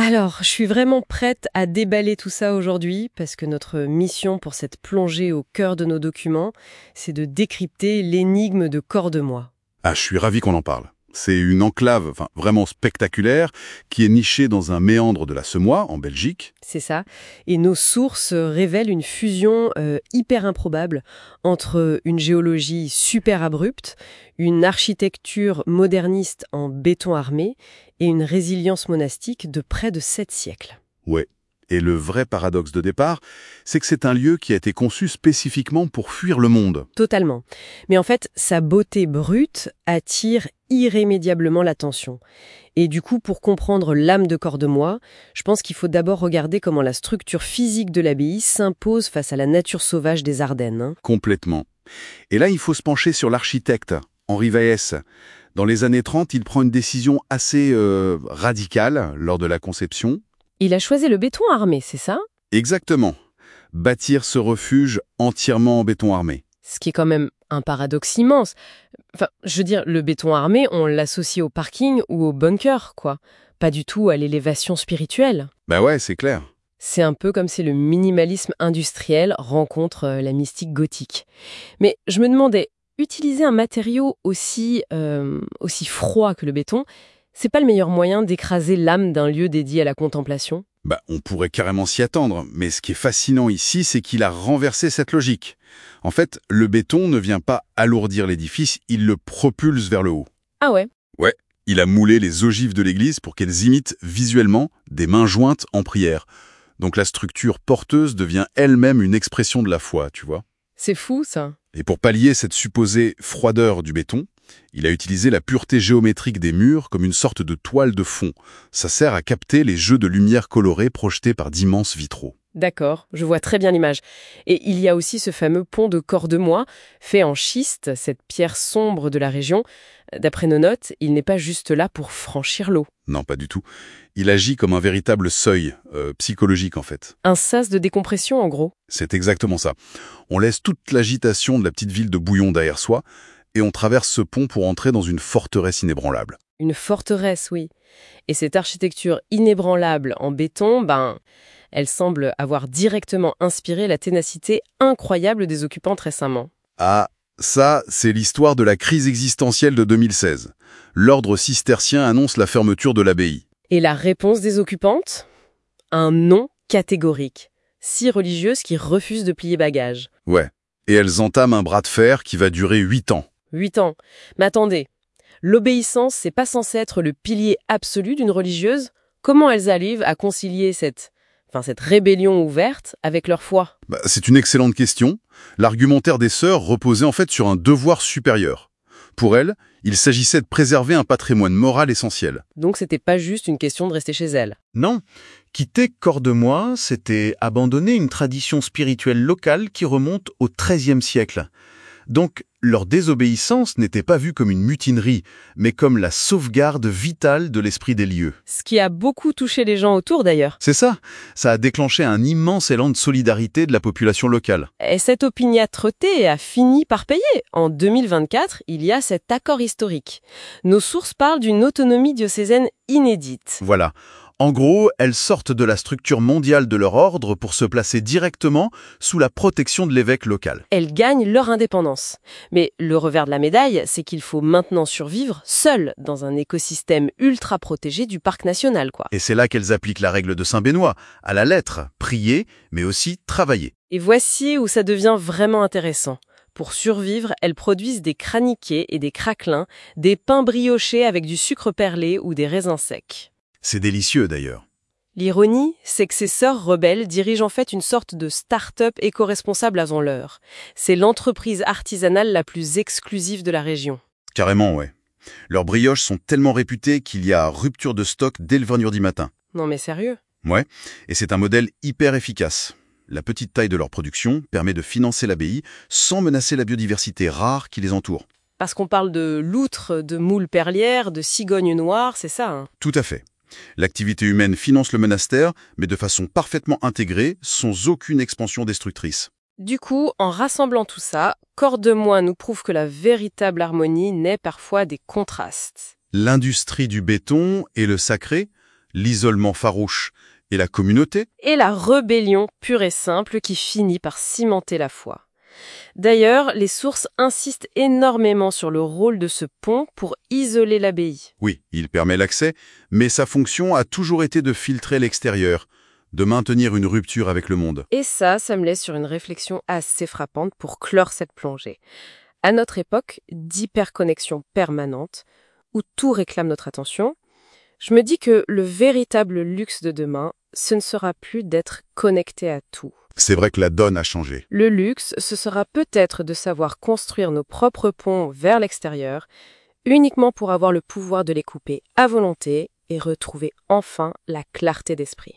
Alors, je suis vraiment prête à déballer tout ça aujourd'hui parce que notre mission pour cette plongée au cœur de nos documents, c'est de décrypter l'énigme de Cordemoy. Ah, je suis ravi qu'on en parle. C'est une enclave vraiment spectaculaire qui est nichée dans un méandre de la Semois, en Belgique. C'est ça. Et nos sources révèlent une fusion hyper improbable entre une géologie super abrupte, une architecture moderniste en béton armé et une résilience monastique de près de 7 siècles. Ouais. Et le vrai paradoxe de départ, c'est que c'est un lieu qui a été conçu spécifiquement pour fuir le monde. Totalement. Mais en fait, sa beauté brute attire irrémédiablement l'attention. Et du coup, pour comprendre l'âme de Cordemoy, je pense qu'il faut d'abord regarder comment la structure physique de l'abbaye s'impose face à la nature sauvage des Ardennes. Complètement. Et là, il faut se pencher sur l'architecte, Henri Waes. Dans les années 30, il prend une décision assez radicale lors de la conception. Il a choisi le béton armé, c'est ça? Exactement. Bâtir ce refuge entièrement en béton armé. Ce qui est quand même un paradoxe immense. Enfin, je veux dire, le béton armé, on l'associe au parking ou au bunker, quoi. Pas du tout à l'élévation spirituelle. Bah ouais, c'est clair. C'est un peu comme si le minimalisme industriel rencontre la mystique gothique. Mais je me demandais, utiliser un matériau aussi froid que le béton, c'est pas le meilleur moyen d'écraser l'âme d'un lieu dédié à la contemplation? Bah, on pourrait carrément s'y attendre, mais ce qui est fascinant ici, c'est qu'il a renversé cette logique. En fait, le béton ne vient pas alourdir l'édifice, il le propulse vers le haut. Ah ouais? Ouais, il a moulé les ogives de l'église pour qu'elles imitent visuellement des mains jointes en prière. Donc la structure porteuse devient elle-même une expression de la foi, tu vois. C'est fou, ça. Et pour pallier cette supposée froideur du béton, il a utilisé la pureté géométrique des murs comme une sorte de toile de fond. Ça sert à capter les jeux de lumière colorée projetés par d'immenses vitraux. D'accord, je vois très bien l'image. Et il y a aussi ce fameux pont de Cordemoy, fait en schiste, cette pierre sombre de la région. D'après nos notes, il n'est pas juste là pour franchir l'eau. Non, pas du tout. Il agit comme un véritable seuil, psychologique en fait. Un sas de décompression, en gros. C'est exactement ça. On laisse toute l'agitation de la petite ville de Bouillon derrière soi, et on traverse ce pont pour entrer dans une forteresse inébranlable. Une forteresse, oui. Et cette architecture inébranlable en béton, elle semble avoir directement inspiré la ténacité incroyable des occupants récemment. Ah, ça, c'est l'histoire de la crise existentielle de 2016. L'ordre cistercien annonce la fermeture de l'abbaye. Et la réponse des occupantes? Un non catégorique. 6 religieuses qui refusent de plier bagages. Ouais. Et elles entament un bras de fer qui va durer 8 ans. 8 ans. Mais attendez, l'obéissance, c'est pas censé être le pilier absolu d'une religieuse? Comment elles arrivent à concilier cette rébellion ouverte avec leur foi? C'est une excellente question. L'argumentaire des sœurs reposait en fait sur un devoir supérieur. Pour elles, il s'agissait de préserver un patrimoine moral essentiel. Donc c'était pas juste une question de rester chez elles. Non, quitter Cordemoy, c'était abandonner une tradition spirituelle locale qui remonte au XIIIe siècle. Donc, leur désobéissance n'était pas vue comme une mutinerie, mais comme la sauvegarde vitale de l'esprit des lieux. Ce qui a beaucoup touché les gens autour d'ailleurs. C'est ça a déclenché un immense élan de solidarité de la population locale. Et cette opiniâtreté a fini par payer. En 2024, il y a cet accord historique. Nos sources parlent d'une autonomie diocésaine inédite. Voilà. En gros, elles sortent de la structure mondiale de leur ordre pour se placer directement sous la protection de l'évêque local. Elles gagnent leur indépendance. Mais le revers de la médaille, c'est qu'il faut maintenant survivre seules dans un écosystème ultra protégé du parc national, quoi. Et c'est là qu'elles appliquent la règle de Saint-Benoît, à la lettre, prier, mais aussi travailler. Et voici où ça devient vraiment intéressant. Pour survivre, elles produisent des craniqués et des craquelins, des pains briochés avec du sucre perlé ou des raisins secs. C'est délicieux d'ailleurs. L'ironie, c'est que ces sœurs rebelles dirigent en fait une sorte de start-up éco-responsable avant l'heure. C'est l'entreprise artisanale la plus exclusive de la région. Carrément, ouais. Leurs brioches sont tellement réputées qu'il y a rupture de stock dès le 20h du matin. Non mais sérieux? Ouais, et c'est un modèle hyper efficace. La petite taille de leur production permet de financer l'abbaye sans menacer la biodiversité rare qui les entoure. Parce qu'on parle de loutres, de moules perlières, de cigognes noires, c'est ça, hein? Tout à fait. L'activité humaine finance le monastère, mais de façon parfaitement intégrée, sans aucune expansion destructrice. Du coup, en rassemblant tout ça, Cordemoy nous prouve que la véritable harmonie naît parfois des contrastes. L'industrie du béton et le sacré, l'isolement farouche et la communauté. Et la rébellion pure et simple qui finit par cimenter la foi. D'ailleurs, les sources insistent énormément sur le rôle de ce pont pour isoler l'abbaye. Oui, il permet l'accès, mais sa fonction a toujours été de filtrer l'extérieur, de maintenir une rupture avec le monde. Et ça me laisse sur une réflexion assez frappante pour clore cette plongée. À notre époque d'hyperconnexion permanente, où tout réclame notre attention, je me dis que le véritable luxe de demain, ce ne sera plus d'être connecté à tout. C'est vrai que la donne a changé. Le luxe, ce sera peut-être de savoir construire nos propres ponts vers l'extérieur, uniquement pour avoir le pouvoir de les couper à volonté et retrouver enfin la clarté d'esprit.